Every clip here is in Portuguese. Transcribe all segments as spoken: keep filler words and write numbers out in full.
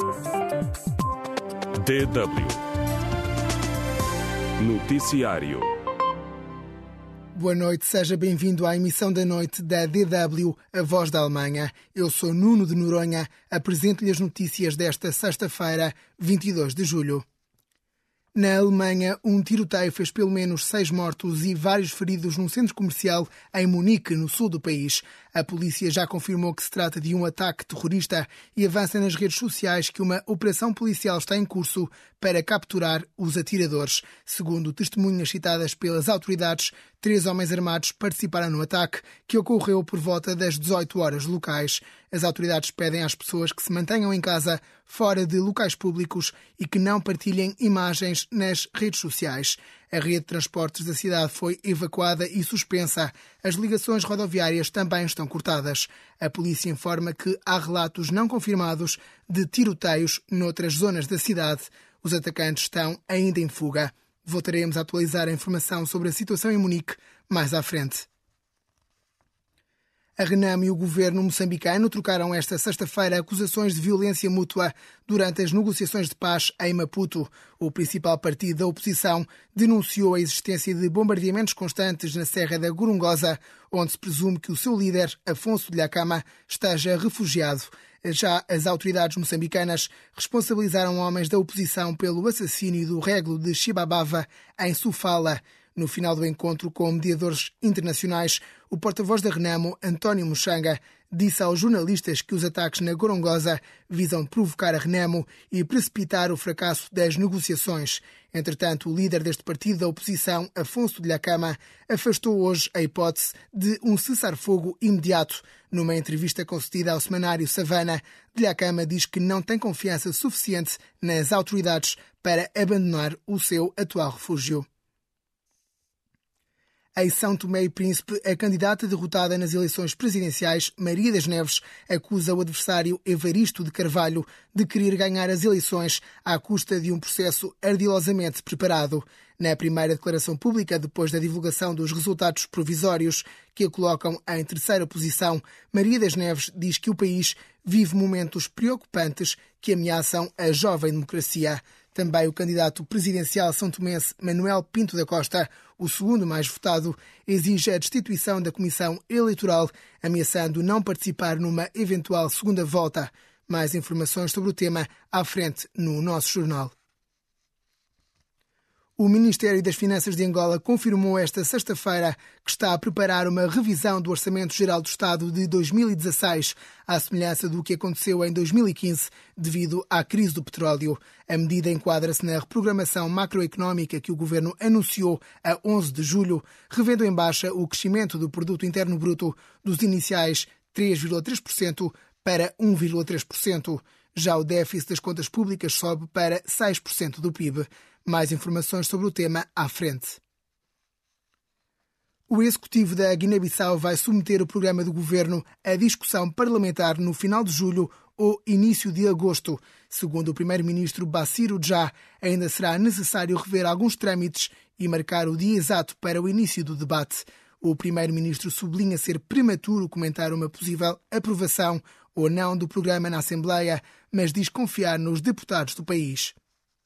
D W Noticiário. Boa noite, seja bem-vindo à emissão da noite da D W, a Voz da Alemanha. Eu sou Nuno de Noronha, apresento-lhe as notícias desta sexta-feira, vinte e dois de julho. Na Alemanha, um tiroteio fez pelo menos seis mortos e vários feridos num centro comercial em Munique, no sul do país. A polícia já confirmou que se trata de um ataque terrorista e avança nas redes sociais que uma operação policial está em curso para capturar os atiradores. Segundo testemunhas citadas pelas autoridades, três homens armados participaram no ataque, que ocorreu por volta das dezoito horas locais. As autoridades pedem às pessoas que se mantenham em casa, fora de locais públicos e que não partilhem imagens nas redes sociais. A rede de transportes da cidade foi evacuada e suspensa. As ligações rodoviárias também estão cortadas. A polícia informa que há relatos não confirmados de tiroteios noutras zonas da cidade. Os atacantes estão ainda em fuga. Voltaremos a atualizar a informação sobre a situação em Munique mais à frente. A Renamo e o governo moçambicano trocaram esta sexta-feira acusações de violência mútua durante as negociações de paz em Maputo. O principal partido da oposição denunciou a existência de bombardeamentos constantes na Serra da Gorongosa, onde se presume que o seu líder, Afonso Dhlakama, esteja refugiado. Já as autoridades moçambicanas responsabilizaram homens da oposição pelo assassínio do régulo de Chibabava, em Sofala. No final do encontro com mediadores internacionais, o porta-voz da Renamo, António Muxanga, disse aos jornalistas que os ataques na Gorongosa visam provocar a Renamo e precipitar o fracasso das negociações. Entretanto, o líder deste partido da oposição, Afonso Dhlakama, afastou hoje a hipótese de um cessar-fogo imediato. Numa entrevista concedida ao semanário Savana, Dhlakama diz que não tem confiança suficiente nas autoridades para abandonar o seu atual refúgio. Em São Tomé e Príncipe, a candidata derrotada nas eleições presidenciais, Maria das Neves, acusa o adversário Evaristo de Carvalho de querer ganhar as eleições à custa de um processo ardilosamente preparado. Na primeira declaração pública, depois da divulgação dos resultados provisórios que a colocam em terceira posição, Maria das Neves diz que o país vive momentos preocupantes que ameaçam a jovem democracia. Também o candidato presidencial são-tomense Manuel Pinto da Costa, o segundo mais votado, exige a destituição da Comissão Eleitoral, ameaçando não participar numa eventual segunda volta. Mais informações sobre o tema à frente no nosso jornal. O Ministério das Finanças de Angola confirmou esta sexta-feira que está a preparar uma revisão do Orçamento Geral do Estado de dois mil e dezasseis, à semelhança do que aconteceu em dois mil e quinze, devido à crise do petróleo. A medida enquadra-se na reprogramação macroeconómica que o Governo anunciou a onze de julho, revendo em baixa o crescimento do Produto Interno Bruto dos iniciais três vírgula três por cento para um vírgula três por cento. Já o déficit das contas públicas sobe para seis por cento do P I B. Mais informações sobre o tema à frente. O Executivo da Guiné-Bissau vai submeter o programa do Governo à discussão parlamentar no final de julho ou início de agosto. Segundo o Primeiro-Ministro Bassirou Jah, ainda será necessário rever alguns trâmites e marcar o dia exato para o início do debate. O Primeiro-Ministro sublinha ser prematuro comentar uma possível aprovação ou não do programa na Assembleia, mas diz confiar nos deputados do país.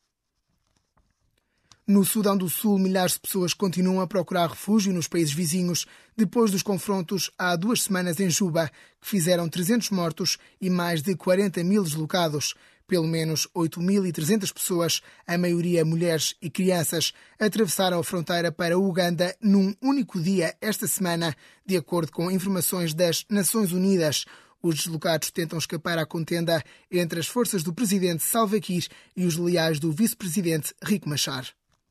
No Sudão do Sul, milhares de pessoas continuam a procurar refúgio nos países vizinhos depois dos confrontos há duas semanas em Juba, que fizeram trezentos mortos e mais de quarenta mil deslocados. Pelo menos oito mil e trezentas pessoas, a maioria mulheres e crianças, atravessaram a fronteira para a Uganda num único dia esta semana, de acordo com informações das Nações Unidas. Os deslocados tentam escapar à contenda entre as forças do presidente Salva Kiir e os leais do vice-presidente Riek Machar.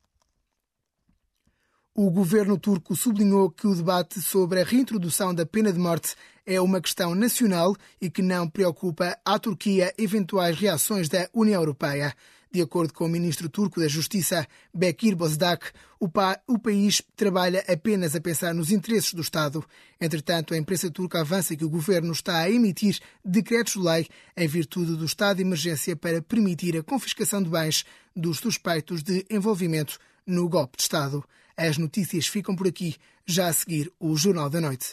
O governo turco sublinhou que o debate sobre a reintrodução da pena de morte é uma questão nacional e que não preocupa à Turquia eventuais reações da União Europeia. De acordo com o ministro turco da Justiça, Bekir Bozdağ, o, pa- o país trabalha apenas a pensar nos interesses do Estado. Entretanto, a imprensa turca avança que o governo está a emitir decretos-lei em virtude do estado de emergência para permitir a confiscação de bens dos suspeitos de envolvimento no golpe de Estado. As notícias ficam por aqui, já a seguir o Jornal da Noite.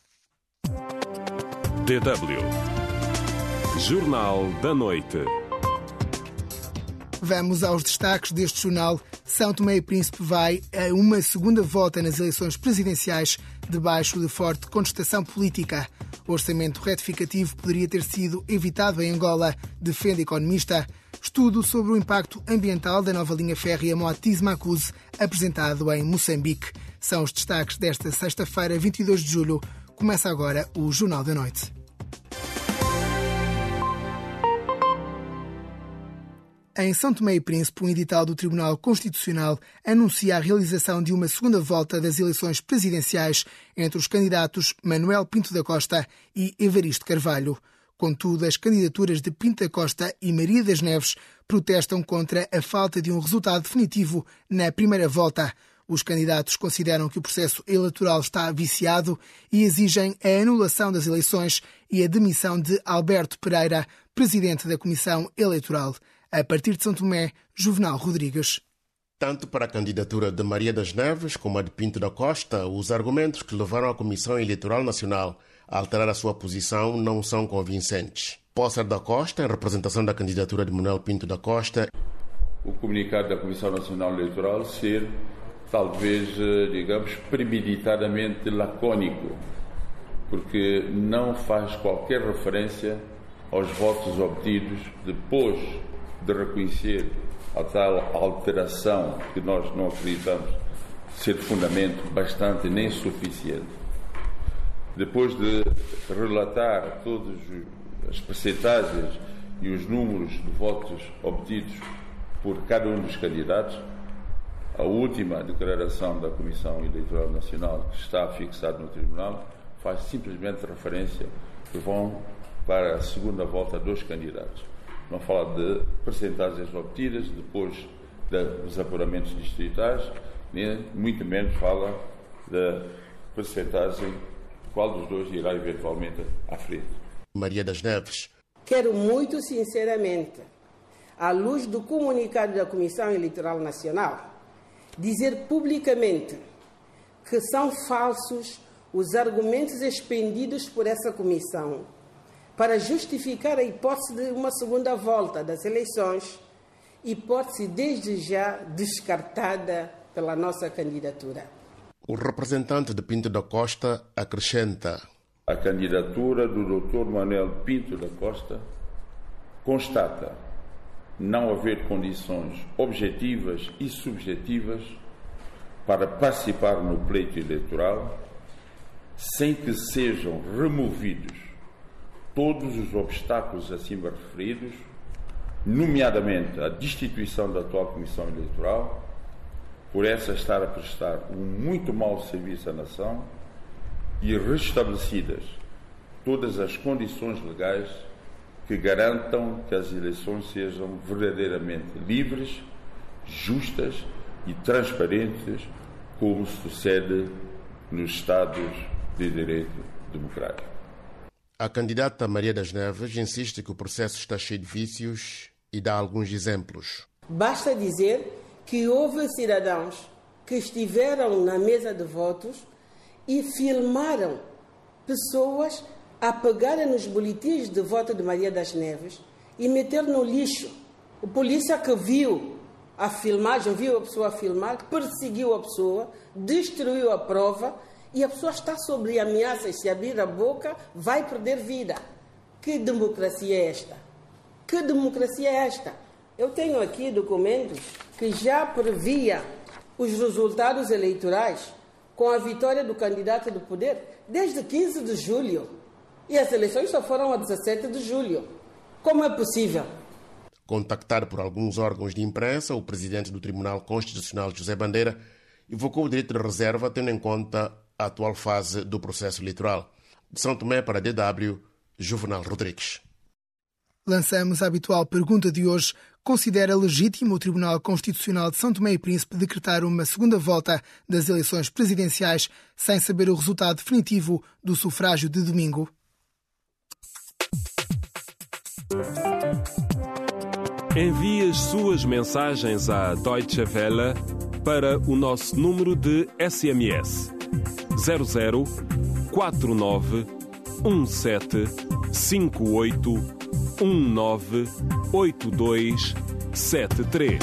D W Jornal da Noite. Vamos aos destaques deste jornal. São Tomé e Príncipe vai a uma segunda volta nas eleições presidenciais debaixo de forte contestação política. O orçamento retificativo poderia ter sido evitado em Angola, defende economista. Estudo sobre o impacto ambiental da nova linha férrea Moatize-Macuze, apresentado em Moçambique. São os destaques desta sexta-feira, vinte e dois de julho. Começa agora o Jornal da Noite. Em São Tomé e Príncipe, um edital do Tribunal Constitucional anuncia a realização de uma segunda volta das eleições presidenciais entre os candidatos Manuel Pinto da Costa e Evaristo Carvalho. Contudo, as candidaturas de Pinto da Costa e Maria das Neves protestam contra a falta de um resultado definitivo na primeira volta. Os candidatos consideram que o processo eleitoral está viciado e exigem a anulação das eleições e a demissão de Alberto Pereira, presidente da Comissão Eleitoral. A partir de São Tomé, Juvenal Rodrigues. Tanto para a candidatura de Maria das Neves como a de Pinto da Costa, os argumentos que levaram a Comissão Eleitoral Nacional a alterar a sua posição não são convincentes. Pócer da Costa, em representação da candidatura de Manuel Pinto da Costa. O comunicado da Comissão Nacional Eleitoral ser, talvez, digamos, premeditadamente lacônico, porque não faz qualquer referência aos votos obtidos depois de reconhecer a tal alteração que nós não acreditamos ser fundamento bastante nem suficiente. Depois de relatar todas as percentagens e os números de votos obtidos por cada um dos candidatos, a última declaração da Comissão Eleitoral Nacional, que está fixada no Tribunal, faz simplesmente referência que vão para a segunda volta dos candidatos. Não fala de percentagens obtidas depois dos apuramentos distritais, nem muito menos fala da percentagem qual dos dois irá eventualmente à frente. Maria das Neves. Quero muito sinceramente, à luz do comunicado da Comissão Eleitoral Nacional, dizer publicamente que são falsos os argumentos expendidos por essa comissão para justificar a hipótese de uma segunda volta das eleições, hipótese desde já descartada pela nossa candidatura. O representante de Pinto da Costa acrescenta: a candidatura do doutor Manuel Pinto da Costa constata não haver condições objetivas e subjetivas para participar no pleito eleitoral sem que sejam removidos todos os obstáculos acima referidos, nomeadamente a destituição da atual Comissão Eleitoral, por essa estar a prestar um muito mau serviço à nação, e restabelecidas todas as condições legais que garantam que as eleições sejam verdadeiramente livres, justas e transparentes, como sucede nos Estados de Direito Democrático. A candidata Maria das Neves insiste que o processo está cheio de vícios e dá alguns exemplos. Basta dizer que houve cidadãos que estiveram na mesa de votos e filmaram pessoas a pegarem nos boletins de voto de Maria das Neves e meter no lixo. O polícia que viu a filmagem, viu a pessoa filmar, perseguiu a pessoa, destruiu a prova, e a pessoa está sob ameaças. Se abrir a boca, vai perder vida. Que democracia é esta? Que democracia é esta? Eu tenho aqui documentos que já previa os resultados eleitorais com a vitória do candidato do poder desde quinze de julho. E as eleições só foram a dezessete de julho. Como é possível? Contactado por alguns órgãos de imprensa, o presidente do Tribunal Constitucional, José Bandeira, invocou o direito de reserva, tendo em conta a atual fase do processo eleitoral. De São Tomé para a D W, Juvenal Rodrigues. Lançamos a habitual pergunta de hoje. Considera legítimo o Tribunal Constitucional de São Tomé e Príncipe decretar uma segunda volta das eleições presidenciais sem saber o resultado definitivo do sufrágio de domingo? Envie as suas mensagens à Deutsche Welle para o nosso número de S M S zero zero quatro nove um sete cinco oito um nove oito dois sete três.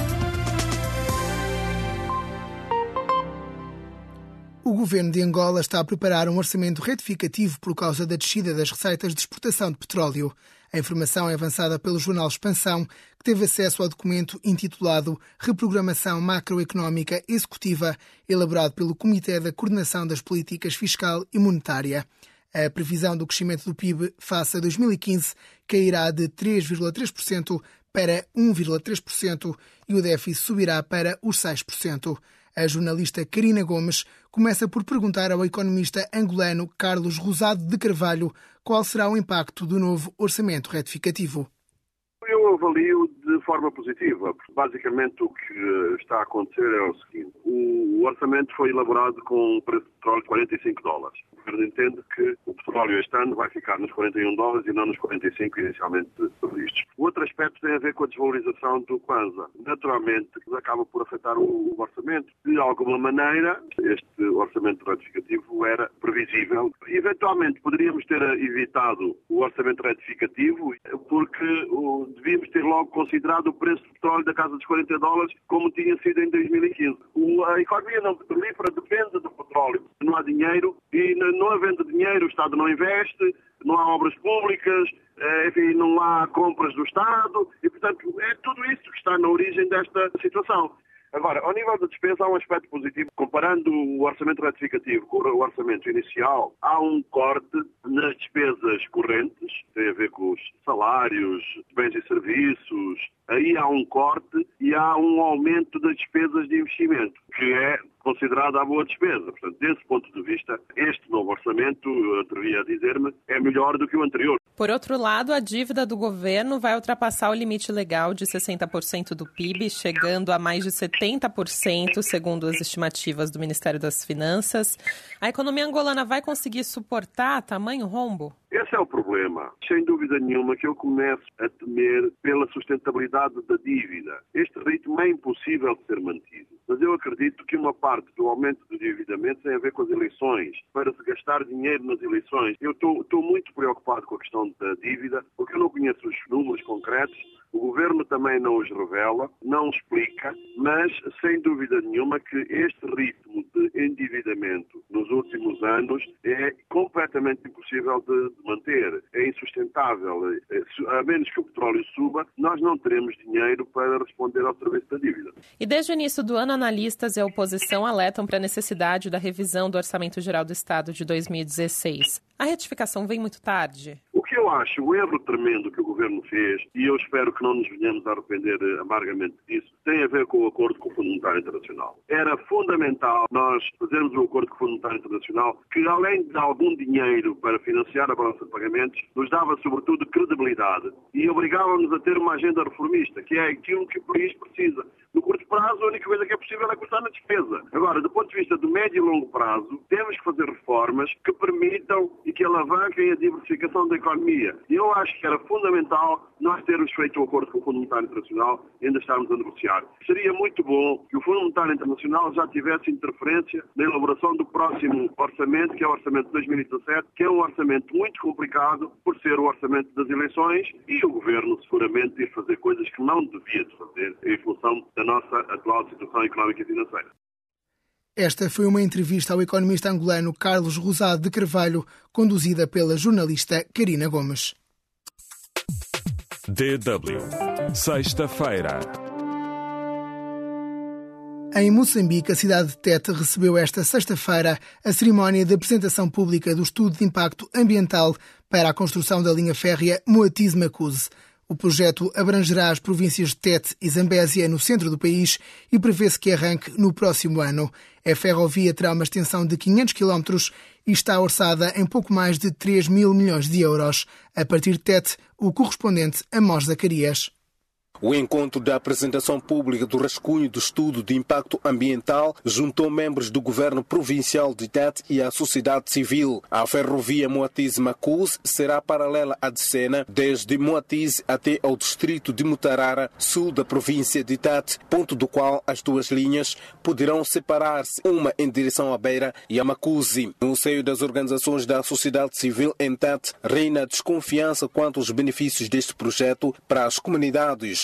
O governo de Angola está a preparar um orçamento retificativo por causa da descida das receitas de exportação de petróleo. A informação é avançada pelo jornal Expansão, que teve acesso ao documento intitulado Reprogramação Macroeconómica Executiva, elaborado pelo Comitê da Coordenação das Políticas Fiscal e Monetária. A previsão do crescimento do P I B face a dois mil e quinze cairá de três vírgula três por cento para um vírgula três por cento e o déficit subirá para os seis por cento. A jornalista Karina Gomes começa por perguntar ao economista angolano Carlos Rosado de Carvalho qual será o impacto do novo orçamento retificativo. Eu avalio de forma positiva, porque basicamente o que está a acontecer é o seguinte: o orçamento foi elaborado com um preço de petróleo de quarenta e cinco dólares. O governo entende que o petróleo este ano vai ficar nos quarenta e um dólares e não nos quarenta e cinco inicialmente previstos. O outro aspecto tem a ver com a desvalorização do Kwanza. Naturalmente, acaba por afetar o orçamento. De alguma maneira, este orçamento retificativo era previsível. Eventualmente, poderíamos ter evitado o orçamento retificativo porque o, devíamos ter logo considerado o preço do petróleo da casa dos quarenta dólares como tinha sido em dois mil e quinze. O, a economia não petrolífera depende do petróleo. Não há dinheiro e não havendo dinheiro o Estado não investe, não há obras públicas, enfim, não há compras do Estado e, portanto, é tudo isso que está na origem desta situação. Agora, ao nível da despesa, há um aspecto positivo. Comparando o orçamento retificativo com o orçamento inicial, há um corte nas despesas correntes, tem a ver com os salários, bens e serviços. Aí há um corte e há um aumento das despesas de investimento, que é considerada a boa despesa. Portanto, desse ponto de vista, este novo orçamento, eu atrevi a dizer-me, é melhor do que o anterior. Por outro lado, a dívida do governo vai ultrapassar o limite legal de sessenta por cento do P I B, chegando a mais de setenta por cento, segundo as estimativas do Ministério das Finanças. A economia angolana vai conseguir suportar tamanho rombo? Esse é o problema. Sem dúvida nenhuma que eu começo a temer pela sustentabilidade da dívida. Este ritmo é impossível de ser mantido. Mas eu acredito que uma parte do aumento do endividamento tem a ver com as eleições, para se gastar dinheiro nas eleições. Eu estou muito preocupado com a questão da dívida, porque eu não conheço os números concretos. O governo também não os revela, não explica, mas sem dúvida nenhuma que este ritmo de endividamento nos últimos anos é completamente impossível de manter. É insustentável. A menos que o petróleo suba, nós não teremos dinheiro para responder ao serviço da dívida. E desde o início do ano, analistas e a oposição alertam para a necessidade da revisão do Orçamento Geral do Estado de dois mil e dezesseis. A retificação vem muito tarde? O que eu acho, o erro tremendo que o governo fez, e eu espero que não nos venhamos a arrepender amargamente disso, tem a ver com o acordo com o Fundo Monetário Internacional. Era fundamental nós fazermos um acordo com o Fundo Monetário Internacional que, além de algum dinheiro para financiar a balança de pagamentos, nos dava, sobretudo, credibilidade e obrigava-nos a ter uma agenda reformista, que é aquilo que o país precisa. No curto prazo, a única coisa que é possível é cortar na despesa. Agora, do ponto de vista do médio e longo prazo, temos que fazer reformas que permitam e que alavanquem a diversificação da economia. E eu acho que era fundamental nós termos feito o acordo com o Fundo Monetário Internacional e ainda estarmos a negociar. Seria muito bom que o Fundo Monetário Internacional já tivesse interferência na elaboração do próximo orçamento, que é o orçamento de dois mil e dezassete, que é um orçamento muito complicado por ser o orçamento das eleições e o governo seguramente ir fazer coisas que não devia de fazer em função da nossa atual situação económica e financeira. Esta foi uma entrevista ao economista angolano Carlos Rosado de Carvalho, conduzida pela jornalista Karina Gomes. D W. Sexta-feira. Em Moçambique, a cidade de Tete recebeu esta sexta-feira a cerimónia de apresentação pública do estudo de impacto ambiental para a construção da linha férrea Moatize-Macuze. O projeto abrangerá as províncias de Tete e Zambésia, no centro do país, e prevê-se que arranque no próximo ano. A ferrovia terá uma extensão de quinhentos quilómetros e está orçada em pouco mais de três mil milhões de euros. A partir de Tete, o correspondente Amós Zacarias. O encontro da apresentação pública do rascunho do estudo de impacto ambiental juntou membros do governo provincial de Tete e a sociedade civil. A ferrovia Moatize-Macuze será paralela à de Sena, desde Moatize até ao distrito de Mutarara, sul da província de Tete, ponto do qual as duas linhas poderão separar-se, uma em direção à Beira e a Macuze. No seio das organizações da sociedade civil em Tete, reina a desconfiança quanto aos benefícios deste projeto para as comunidades.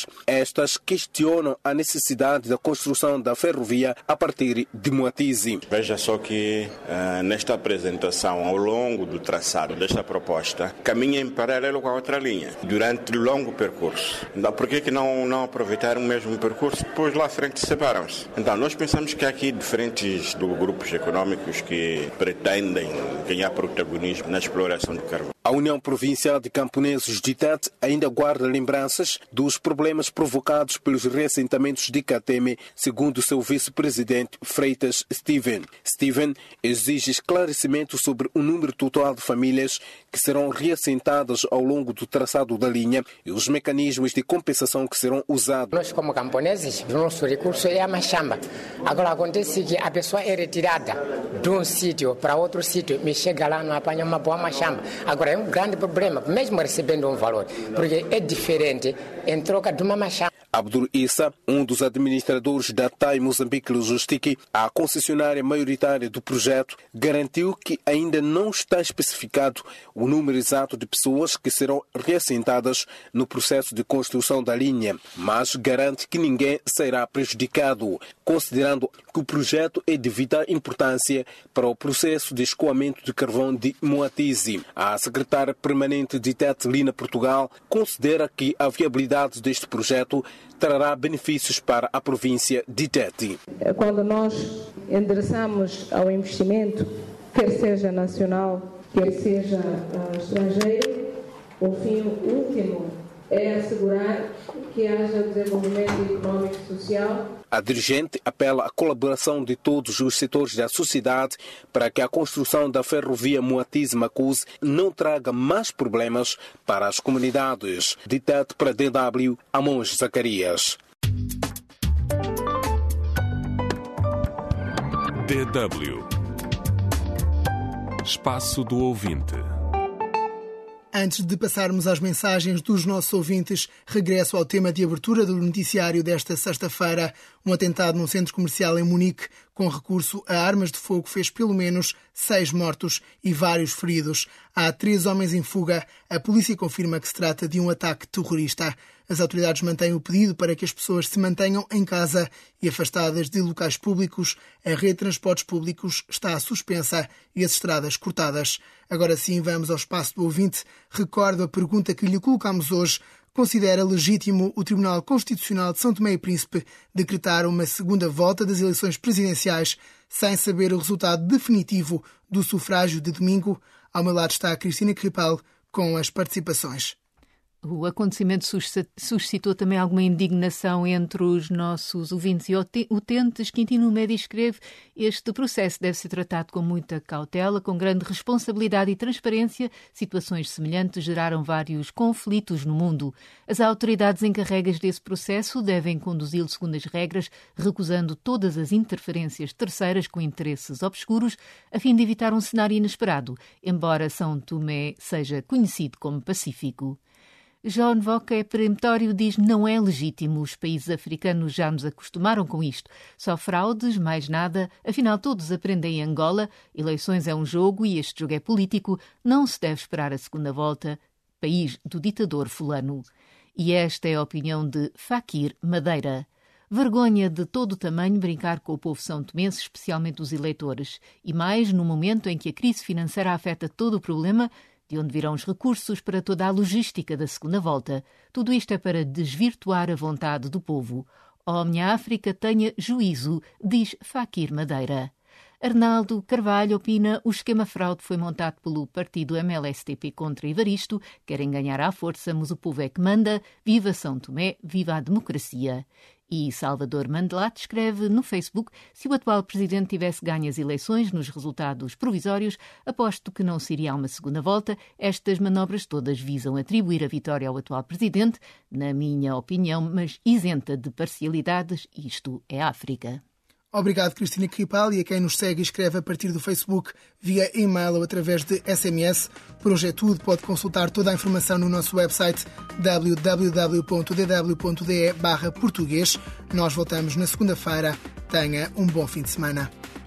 Estas questionam a necessidade da construção da ferrovia a partir de Moatize. Veja só que uh, nesta apresentação, ao longo do traçado desta proposta, caminha em paralelo com a outra linha, durante o longo percurso. Então, por que que não, não aproveitaram o mesmo percurso? Depois lá à frente separam-se. Então, nós pensamos que há aqui diferentes do grupos econômicos que pretendem ganhar protagonismo na exploração do carvão. A União Provincial de Camponeses de Tete ainda guarda lembranças dos problemas provocados pelos reassentamentos de Kateme, segundo seu vice-presidente Freitas Steven. Steven exige esclarecimento sobre o número total de famílias que serão reassentadas ao longo do traçado da linha e os mecanismos de compensação que serão usados. Nós, como camponeses, o nosso recurso é a machamba. Agora acontece que a pessoa é retirada de um sítio para outro sítio, me chega lá, não apanha uma boa machamba. Agora é um grande problema, mesmo recebendo um valor, porque é diferente em troca de uma machamba. Abdul Issa, um dos administradores da T A I Moçambique Logistic, a concessionária maioritária do projeto, garantiu que ainda não está especificado o número exato de pessoas que serão reassentadas no processo de construção da linha, mas garante que ninguém será prejudicado, considerando que o projeto é de vital importância para o processo de escoamento de carvão de Moatize. A secretária permanente de Tete, Lina Portugal, considera que a viabilidade deste projeto trará benefícios para a província de Tete. Quando nós endereçamos ao investimento, quer seja nacional, quer seja uh, estrangeiro, o fim último é assegurar que haja desenvolvimento econômico e social. A dirigente apela à colaboração de todos os setores da sociedade para que a construção da ferrovia Moatize-Macuze não traga mais problemas para as comunidades. De Tete para D W, Amons Zacarias. D W Espaço do Ouvinte. Antes de passarmos às mensagens dos nossos ouvintes, regresso ao tema de abertura do noticiário desta sexta-feira. Um atentado num centro comercial em Munique, com recurso a armas de fogo, fez pelo menos seis mortos e vários feridos. Há três homens em fuga. A polícia confirma que se trata de um ataque terrorista. As autoridades mantêm o pedido para que as pessoas se mantenham em casa e afastadas de locais públicos. A rede de transportes públicos está suspensa e as estradas cortadas. Agora sim, vamos ao espaço do ouvinte. Recordo a pergunta que lhe colocamos hoje. Considera legítimo o Tribunal Constitucional de São Tomé e Príncipe decretar uma segunda volta das eleições presidenciais sem saber o resultado definitivo do sufrágio de domingo? Ao meu lado está a Cristina Cripal com as participações. O acontecimento suscitou também alguma indignação entre os nossos ouvintes e utentes. Quintino Média escreve: este processo deve ser tratado com muita cautela, com grande responsabilidade e transparência. Situações semelhantes geraram vários conflitos no mundo. As autoridades encarregas desse processo devem conduzi-lo segundo as regras, recusando todas as interferências terceiras com interesses obscuros, a fim de evitar um cenário inesperado, embora São Tomé seja conhecido como pacífico. John Voca é peremptório, diz não é legítimo. Os países africanos já nos acostumaram com isto. Só fraudes, mais nada. Afinal, todos aprendem em Angola. Eleições é um jogo e este jogo é político. Não se deve esperar a segunda volta. País do ditador fulano. E esta é a opinião de Fakir Madeira. Vergonha de todo o tamanho brincar com o povo são-tomense, especialmente os eleitores. E mais no momento em que a crise financeira afeta todo o problema, de onde virão os recursos para toda a logística da segunda volta. Tudo isto é para desvirtuar a vontade do povo. Ó, minha África, tenha juízo, diz Fakir Madeira. Arnaldo Carvalho opina: o esquema fraude foi montado pelo partido M L S T P contra Evaristo. Querem ganhar à força, mas o povo é que manda. Viva São Tomé, viva a democracia. E Salvador Mandelate escreve no Facebook: se o atual presidente tivesse ganho as eleições nos resultados provisórios, aposto que não se iria a uma segunda volta. Estas manobras todas visam atribuir a vitória ao atual presidente, na minha opinião, mas isenta de parcialidades. Isto é África. Obrigado, Cristina Cripal, e a quem nos segue e escreve a partir do Facebook, via e-mail ou através de S M S. Por hoje é tudo. Pode consultar toda a informação no nosso website w w w ponto d w ponto d e barra português. Nós voltamos na segunda-feira. Tenha um bom fim de semana.